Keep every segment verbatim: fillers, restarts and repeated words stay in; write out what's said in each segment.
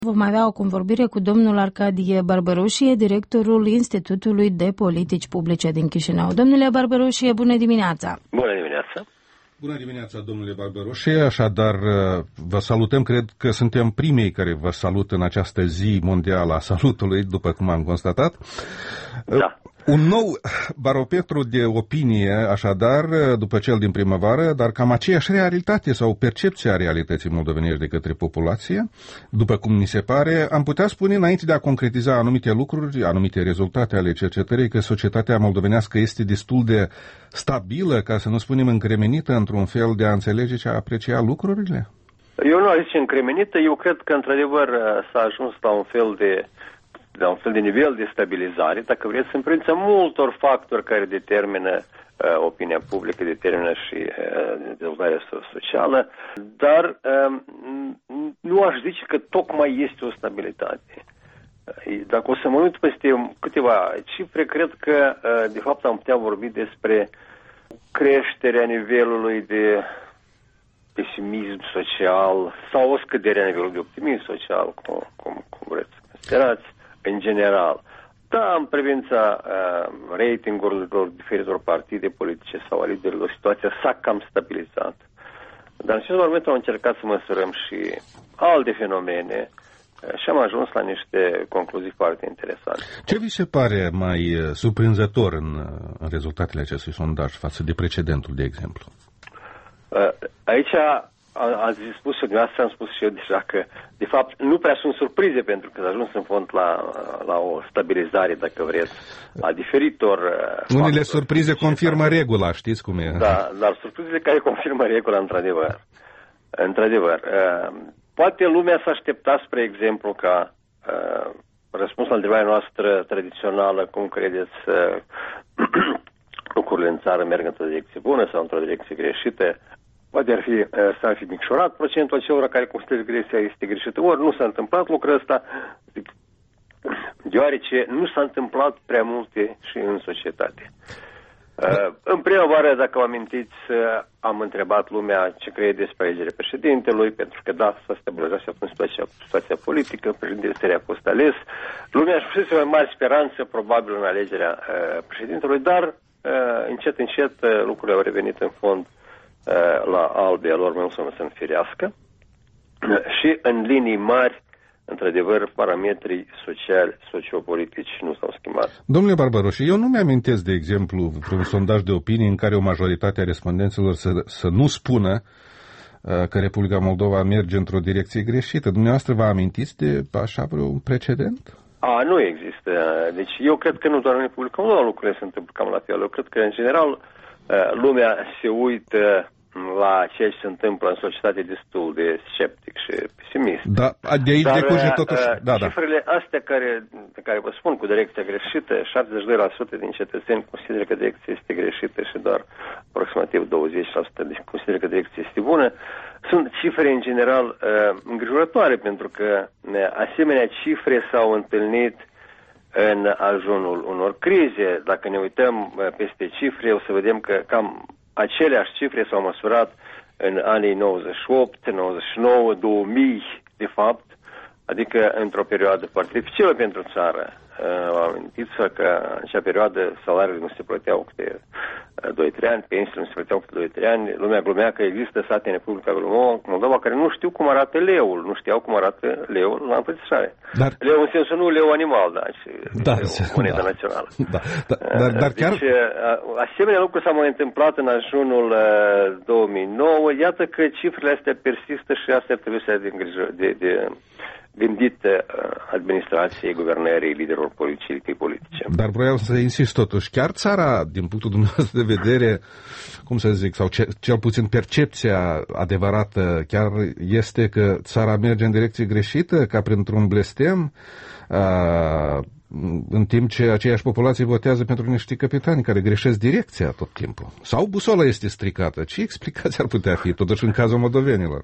Vom avea o convorbire cu domnul Arcadie Barbărușie, directorul Institutului de Politici Publice din Chișinău. Domnule Barbărușie, bună dimineața! Bună dimineața! Bună dimineața, domnule Barbărușie, așadar vă salutăm, cred că suntem primii care vă salut în această zi mondială a salutului, după cum am constatat. Da. Un nou barometru de opinie, așadar, după cel din primăvară, dar cam aceeași realitate sau percepția realității moldovenești de către populație, după cum ni se pare, am putea spune, înainte de a concretiza anumite lucruri, anumite rezultate ale cercetării, că societatea moldovenească este destul de stabilă, ca să nu spunem încremenită, într-un fel de a înțelege și a aprecia lucrurile? Eu nu aș zice încremenită, eu cred că, într-adevăr, s-a ajuns la un fel de la un fel de nivel de stabilizare, dacă vreți, în privința multor factori care determină uh, opinia publică, determină și uh, dezvoltarea socială, dar uh, nu aș zice că tocmai este o stabilitate. Uh, dacă o să mă uit peste câteva cifre, cred că, uh, de fapt, am putea vorbi despre creșterea nivelului de pesimism social sau o scădere a nivelului de optimism social, cum, cum, cum vreți să considerați, în general. Da, în privința uh, ratingurilor diferitor partide politice sau a liderilor, situația s-a cam stabilizat. Dar în acest moment am încercat să măsurăm și alte fenomene uh, și am ajuns la niște concluzii foarte interesante. Ce vi se pare mai surprinzător în, în rezultatele acestui sondaj față de precedentul, de exemplu? Uh, aici ați spus și dumneavoastră, am spus și eu deja că, de fapt, nu prea sunt surprize pentru că s-a ajuns în fond la, la o stabilizare, dacă vreți, a diferitor uh, Unele factori. surprize confirmă regula, știți cum e? Da, dar surprizele care confirmă regula, într-adevăr. Într-adevăr. Uh, poate lumea s-a aștepta, spre exemplu, ca uh, răspuns la întrebarea noastră tradițională, cum credeți uh, lucrurile în țară merg într-o direcție bună sau într-o direcție greșită, poate ar fi, s-ar fi micșorat procentul acelora care consideră că direcția este greșită. Ori nu s-a întâmplat lucrul ăsta, deoarece nu s-a întâmplat prea multe și în societate. Uh, în primăvară, dacă vă amintiți, am întrebat lumea ce crede despre alegerea președintelui, pentru că da, s-a stabilizat și atunci situația, situația politică, președintele a fost ales. Lumea își pusese mai mari speranțe, probabil, în alegerea uh, președintelui, dar uh, încet, încet uh, lucrurile au revenit în fond la albe a lor, mai mult să să înfirească. Și în linii mari, într-adevăr, parametrii sociali, sociopolitici nu s-au schimbat. Domnule Barbărușie, eu nu mi-amintesc, de exemplu, un sondaj de opinie în care o majoritate a respondenților să, să nu spună că Republica Moldova merge într-o direcție greșită. Dumneavoastră vă amintiți de așa vreun precedent? A, nu există. Deci eu cred că nu doar în Republica Moldova lucrurile se întâmplă cam la fel. Eu cred că, în general, lumea se uită la ceea ce se întâmplă în societate destul de sceptic și pesimist. Da, de aici Dar decurge totuși... Da, cifrele da. astea care, pe care vă spun cu direcția greșită, șaptezeci și doi la sută din cetățeni consideră că direcția este greșită și doar aproximativ douăzeci la sută consideră că direcția este bună, sunt cifre în general îngrijorătoare, pentru că asemenea cifre s-au întâlnit în ajunul unor crize. Dacă ne uităm peste cifre, o să vedem că cam aceleași cifre s-au măsurat în anii nouăzeci și opt, nouăzeci și nouă, două mii, de fapt, adică într-o perioadă foarte dificilă pentru țară. Amintiți-vă că în acea perioadă salariile nu se plăteau câte doi trei ani, pensiile nu se plăteau câte doi trei ani, lumea glumea că există sate în Republica Moldova care nu știu cum arată leul, nu știau cum arată leul la împrățișare. Dar... Leu în sensul nu leu animal, da, ci da, moneda da, națională. Da, da, dar, dar chiar... Deci, asemenea lucruri s-au mai întâmplat în ajunul două mii nouă, iată că cifrele astea persistă și astea ar trebui să de, de, de gândit administrației, guvernării, liderilor politici, politice. Dar vreau să insist totuși, chiar țara, din punctul dumneavoastră de vedere, cum să zic, sau ce, cel puțin percepția adevărată, chiar este că țara merge în direcție greșită, ca printr-un blestem, a, în timp ce aceeași populație votează pentru niște capitani care greșesc direcția tot timpul. Sau busola este stricată. Ce explicații ar putea fi, totuși, în cazul moldovenilor?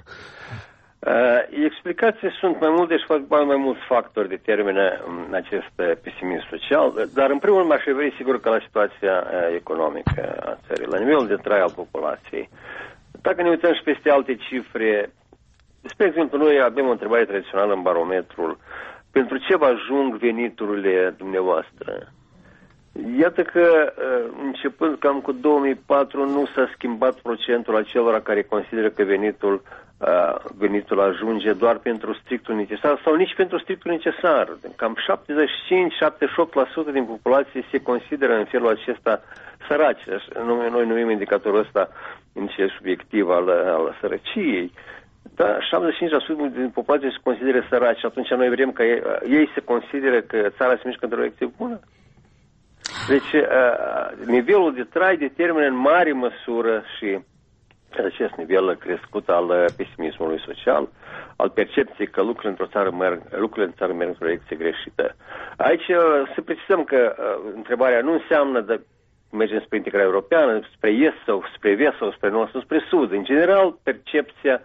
Uh, explicații sunt mai multe și mai mulți factori determină acest pesimism social, dar în primul rând m-aș referi sigur că la situația uh, economică a țării, la nivelul de trai al populației. Dacă ne uităm și peste alte cifre, Spre exemplu, noi avem o întrebare tradițională în barometrul. Pentru ce vă ajung veniturile dumneavoastră? Iată că, începând cam cu două mii patru, nu s-a schimbat procentul acelora care consideră că venitul, venitul ajunge doar pentru strictul necesar sau nici pentru strictul necesar. Cam șaptezeci și cinci - șaptezeci și opt la sută din populație se consideră în felul acesta săraci. Noi numim indicatorul ăsta indice subiectiv al, al sărăciei. Da, șaptezeci și cinci la sută din populație se consideră săraci și atunci noi vrem că ei, ei se consideră că țara se mișcă într-o direcție bună. Deci, nivelul de trai determină în mare măsură și acest nivel crescut al pesimismului social, al percepției că lucrurile într-o țară merg, lucrurile în țară merg într-o direcție greșită. Aici să precizăm că întrebarea nu înseamnă de mergem spre integrarea europeană, spre est sau spre vest sau spre nord sau spre sud. În general, percepția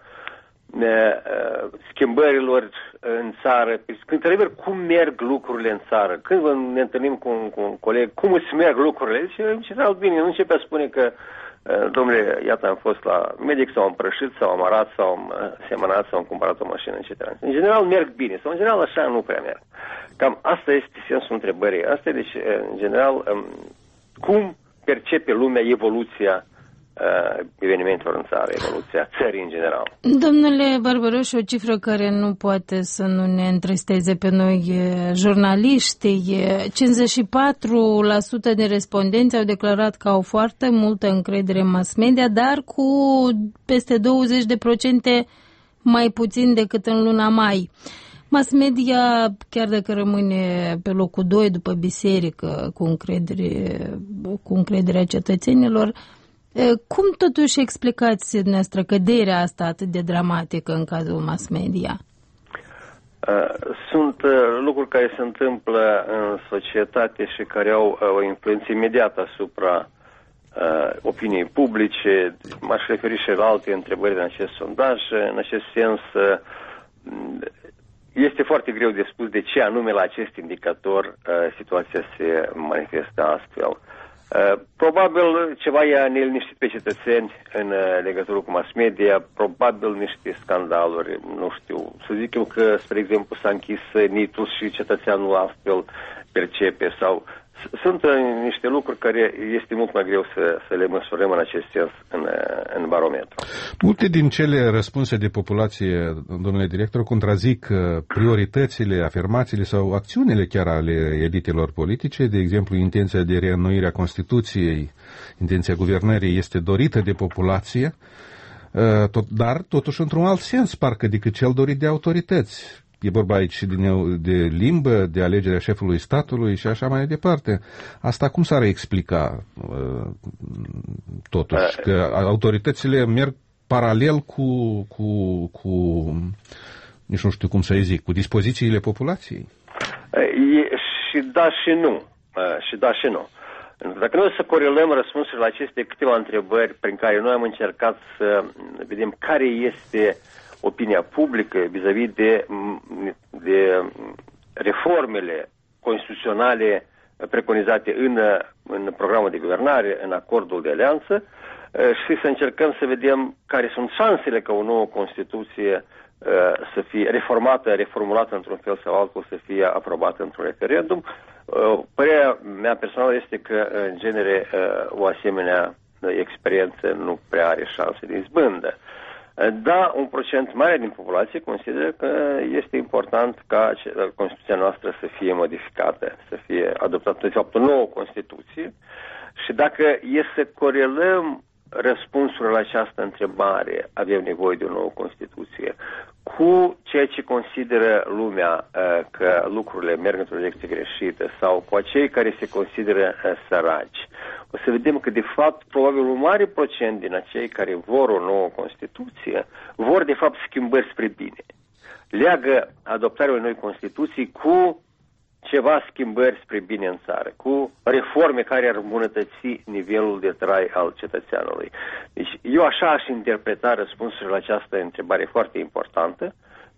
schimbărilor în țară, într-adevăr, cum merg lucrurile în țară. Când ne întâlnim cu un, cu un coleg, cum îți merg lucrurile? Deci, în general, bine, nu începe a spune că, domnule, iată, am fost la medic sau am prășit sau am arat sau am semănat sau am cumpărat o mașină, et cetera. În general, merg bine sau, în general, așa nu prea merg. Cam asta este sensul întrebării. Asta e, deci, în general, cum percepe lumea evoluția Uh, evenimentelor în țară, evoluția țării în general. Domnule Barbăroșu, o cifră care nu poate să nu ne întristeze pe noi jurnaliști, cincizeci și patru la sută de respondenți au declarat că au foarte multă încredere în mass media, dar cu peste douăzeci de procente mai puțin decât în luna mai. Mass media, chiar dacă rămâne pe locul doi după biserică cu încredere, cu încrederea cetățenilor, cum totuși explicați dumneavoastră căderea asta atât de dramatică în cazul mass media? Sunt lucruri care se întâmplă în societate și care au o influență imediată asupra opiniei publice. M-aș referi și la alte întrebări din acest sondaj. În acest sens, este foarte greu de spus de ce anume la acest indicator situația se manifestă astfel. Uh, probabil ceva i-a neliniștit pe cetățeni în uh, legătură cu mass media, probabil niște scandaluri, nu știu, să zic eu că, spre exemplu, s-a închis Nitul și cetățeanul astfel percepe sau sunt uh, niște lucruri care este mult mai greu să, să le măsurăm în acest sens în, uh, în barometru. Multe din cele răspunse de populație, domnule director, contrazic prioritățile, afirmațiile sau acțiunile chiar ale elitelor politice. De exemplu, intenția de reînnoire a Constituției, intenția guvernării este dorită de populație, tot, dar totuși într-un alt sens, parcă decât cel dorit de autorități. E vorba aici de, de limbă, de alegerea șefului statului și așa mai departe. Asta cum s-ar explica totuși? Că autoritățile merg paralel cu, cu, cu, nici nu știu cum să zic, cu dispozițiile populației? E, și da și nu. Și da și nu. Dacă noi să corelăm răspunsurile la aceste câteva întrebări prin care noi am încercat să vedem care este opinia publică vis-a-vis de, de reformele constituționale preconizate în, în programul de guvernare, în acordul de alianță, și să încercăm să vedem care sunt șansele ca o nouă Constituție să fie reformată, reformulată într-un fel sau altul, să fie aprobată într-un referendum. Părerea mea personală este că, în genere, o asemenea experiență nu prea are șanse de izbândă. Da, un procent mare din populație consideră că este important ca Constituția noastră să fie modificată, să fie adoptată, de fapt, o nouă Constituție. Și dacă e să corelăm răspunsul la această întrebare, avem nevoie de o nouă Constituție, cu ceea ce consideră lumea că lucrurile merg într-o direcție greșită sau cu acei care se consideră săraci, o să vedem că, de fapt, probabil un mare procent din acei care vor o nouă Constituție vor, de fapt, schimbări spre bine. Leagă adoptarea unei noi Constituții cu ceva schimbări spre bine în țară, cu reforme care ar îmbunătăți nivelul de trai al cetățeanului. Deci eu așa aș interpreta răspunsul la această întrebare foarte importantă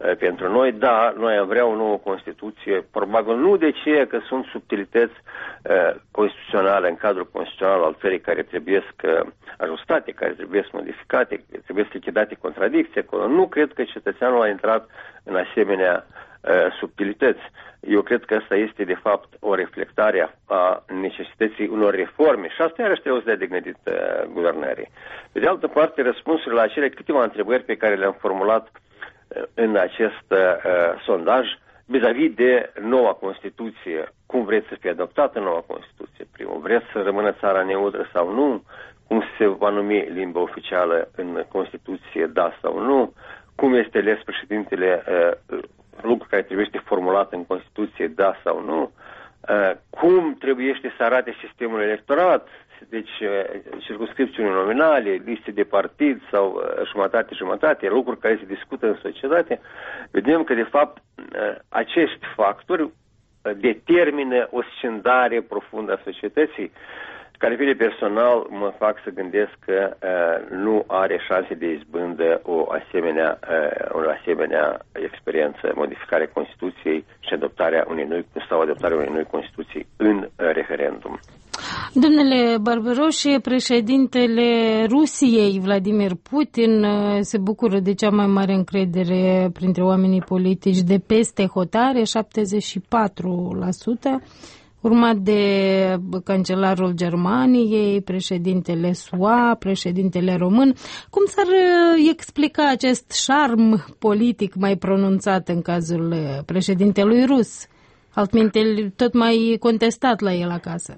pentru noi. Da, noi am vrea o nouă Constituție, probabil nu de ce că sunt subtilități uh, constituționale în cadrul constituțional al țării care trebuie să ajustate, care trebuie să modificate, trebuie să lichidate contradicții. Nu cred că cetățeanul a intrat în asemenea uh, subtilități. Eu cred că asta este de fapt o reflectare a necesității unor reforme și asta iarăși trebuie să dea de gândit uh, guvernării. Pe de altă parte, răspunsurile la acele câteva întrebări pe care le-am formulat în acest uh, sondaj vis-a-vis de noua Constituție. Cum vreți să fie adoptată noua Constituție? Primul, vreți să rămână țara neutră sau nu? Cum se va numi limba oficială în Constituție, da sau nu? Cum este ales președintele, uh, lucru care trebuie să formulat în Constituție, da sau nu? Uh, cum trebuie să arate sistemul electorat? Deci, circumscripțiuni nominale, liste de partid sau jumătate-jumătate, lucruri care se discută în societate, vedem că, de fapt, acești factori determină o scindare profundă a societății, care, pe personal, mă fac să gândesc că uh, nu are șanse de izbândă o asemenea, uh, o asemenea experiență, modificarea Constituției și adoptarea unei noi, sau adoptarea unei noi Constituții în uh, referendum. Domnule Barbaroșie, președintele Rusiei, Vladimir Putin, se bucură de cea mai mare încredere printre oamenii politici de peste hotare, șaptezeci și patru la sută, urmat de cancelarul Germaniei, președintele S U A, președintele român. Cum s-ar explica acest șarm politic mai pronunțat în cazul președintelui rus? Altminteri, tot mai contestat la el acasă.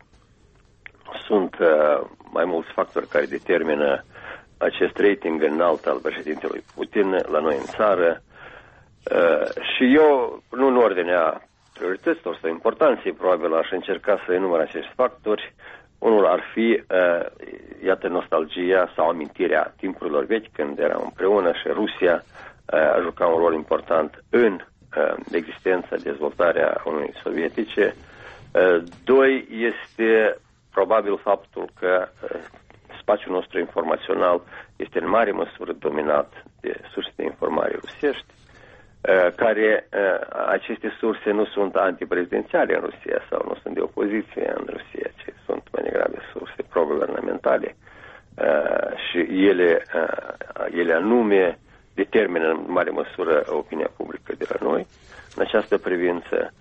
Sunt uh, mai mulți factori care determină acest rating înalt al președintelui Putin la noi în țară uh, și eu, nu în ordinea priorităților sau importanței, probabil aș încerca să enumăr acești factori. Unul ar fi, uh, iată, nostalgia sau amintirea timpurilor vechi când eram împreună și Rusia uh, a jucat un rol important în uh, existența, dezvoltarea Uniunii Sovietice. Uh, doi, este probabil faptul că uh, spațiul nostru informațional este în mare măsură dominat de surse de informare rusești, uh, care uh, aceste surse nu sunt antiprezidențiale în Rusia sau nu sunt de opoziție în Rusia, ci sunt mai degrabă surse pro-guvernamentale uh, și ele, uh, ele anume determină în mare măsură opinia publică de la noi. În această privință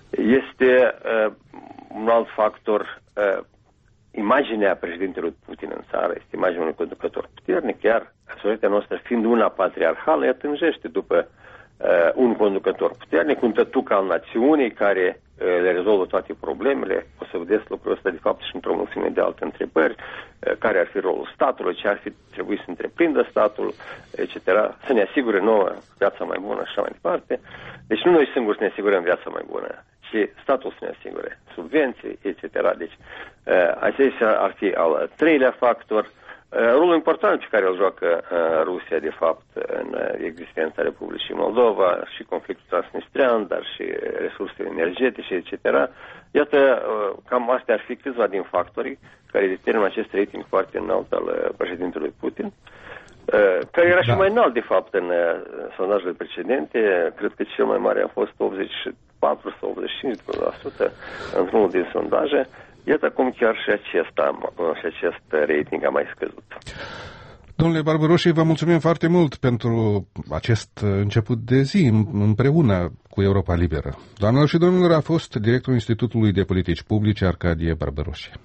este uh, un alt factor, uh, imaginea președintelui Putin în țară, este imaginea unui conducător puternic, iar societatea noastră, fiind una patriarhală, ea tânjește după uh, un conducător puternic, un tătuc al națiunii care uh, le rezolvă toate problemele. O să vedeți lucrul ăsta, de fapt, și într-o mulțime de alte întrebări, uh, care ar fi rolul statului, ce ar fi trebuit să întreprindă statul, et cetera, să ne asigure nouă viața mai bună și așa mai departe. Deci nu noi singuri să ne asigurăm viața mai bună, ci statul să ne asigure subvenții, et cetera. Deci acesta ar fi al treilea factor. Rolul important pe care îl joacă Rusia, de fapt, în existența Republicii Moldova și conflictul transnistrian, dar și resursele energetice, et cetera. Iată, cam astea ar fi câțiva din factorii care determină acest rating foarte înalt al președintelui Putin, care era și da. mai înalt, de fapt, în sondajele precedente. Cred că cel mai mare a fost optzeci și patru sau optzeci și cinci la sută într-unul din sondaje. Iată cum chiar și acesta, și acest rating a mai scăzut. Domnule Barbaroșie, vă mulțumim foarte mult pentru acest început de zi împreună cu Europa Liberă. Doamnelor și domnilor, a fost directorul Institutului de Politici Publice Arcadie Barbaroșie.